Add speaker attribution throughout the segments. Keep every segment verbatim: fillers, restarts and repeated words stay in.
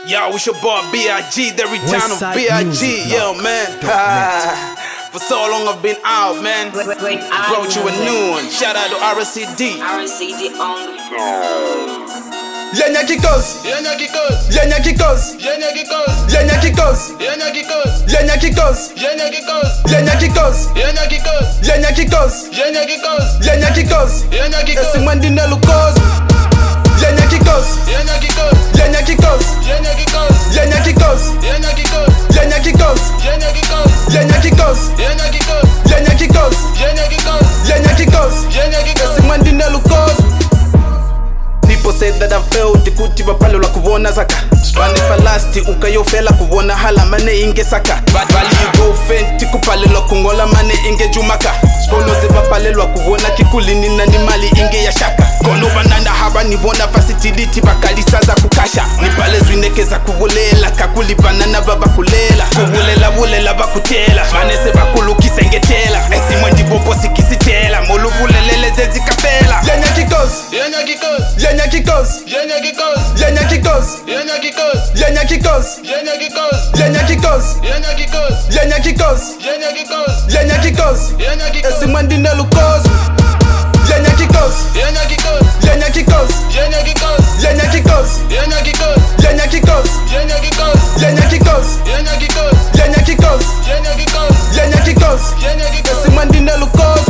Speaker 1: Yo, it's your boy B I G, the return of B I G, yo man. For so long I've been out, man.
Speaker 2: Great, great
Speaker 1: Brought you a new one. Shout out to R C D.
Speaker 2: R C D on the floor.
Speaker 3: Yenya kikosi,
Speaker 1: Yenya kikosi,
Speaker 3: yenya kikosi,
Speaker 1: Yenya kikosi,
Speaker 3: yenya kikosi,
Speaker 1: Yenya kikosi,
Speaker 3: yenya kikosi,
Speaker 1: Yenya kikosi,
Speaker 3: yenya kikosi,
Speaker 1: Yenya kikosi,
Speaker 3: yenya kikosi,
Speaker 1: Yenya kikosi,
Speaker 3: yenya kikosi,
Speaker 1: Yenya kikosi,
Speaker 3: esimwendine lukosi. Yenya kikosi,
Speaker 1: Yenya kikosi,
Speaker 3: yenya kikosi,
Speaker 1: Yenya kikosi,
Speaker 3: yenya kikosi,
Speaker 1: Yenya kikosi,
Speaker 3: yenya kikosi,
Speaker 1: Yenya kikosi,
Speaker 3: yenya kikosi,
Speaker 1: Yenya kikosi,
Speaker 3: yenya kikosi,
Speaker 1: Yenya kikosi,
Speaker 3: yenya kikosi,
Speaker 1: Yenya kikosi.
Speaker 3: esimwendine lukosi. People say that I failed kuti bapalo la kuona zaka Bani falasti ukayofela kuona hala mane inge saka Bali you go fenti kupalelwa kungola mane inge jumaka Kono ze bapalelwa kuona kikulini na ni mali inge ya shaka Kono banana haba ni bona facility bakalisa za kukasha Ni pale zwinekeza kuvulela kakuli banana baba kulela Kuvulela vulela bakutela Mane se bakulu kisengetela Esi mwendi bobo sikisitela Molu vulelele zezi kapela Yenya kikosi,
Speaker 1: Yenya kikosi,
Speaker 3: yenya kikosi,
Speaker 1: Yenya kikosi,
Speaker 3: yenya kikosi,
Speaker 1: Yenya kikosi,
Speaker 3: yenya kikosi,
Speaker 1: Yenya kikosi,
Speaker 3: yenya kikosi,
Speaker 1: Yenya kikosi,
Speaker 3: yenya kikosi,
Speaker 1: Yenya kikosi,
Speaker 3: yenya kikosi,
Speaker 1: Yenya kikosi,
Speaker 3: esimwendine lukosi. Yenya kikosi,
Speaker 1: Yenya kikosi,
Speaker 3: yenya kikosi,
Speaker 1: Yenya kikosi,
Speaker 3: yenya kikosi,
Speaker 1: Yenya kikosi,
Speaker 3: yenya kikosi,
Speaker 1: Yenya kikosi,
Speaker 3: yenya kikosi,
Speaker 1: Yenya kikosi,
Speaker 3: yenya kikosi,
Speaker 1: Yenya kikosi,
Speaker 3: yenya kikosi,
Speaker 1: Yenya kikosi.
Speaker 3: esimwendine lukosi.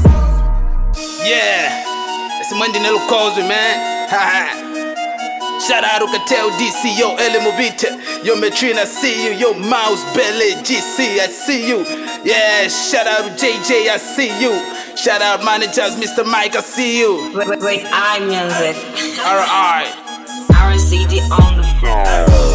Speaker 1: Yeah, esimwendine lukosi, man. Shout out to Katel D C, yo Ele Mobite, yo Metrina, I see you, yo Mouse Belly G C, I see you. Yeah, shout out to J J, I see you. Shout out managers, Mister Mike, I see you.
Speaker 2: Great, great eye music.
Speaker 1: Alright.
Speaker 2: R C D on the floor.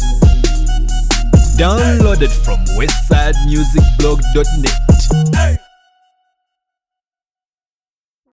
Speaker 4: Downloaded from westside music blog dot net.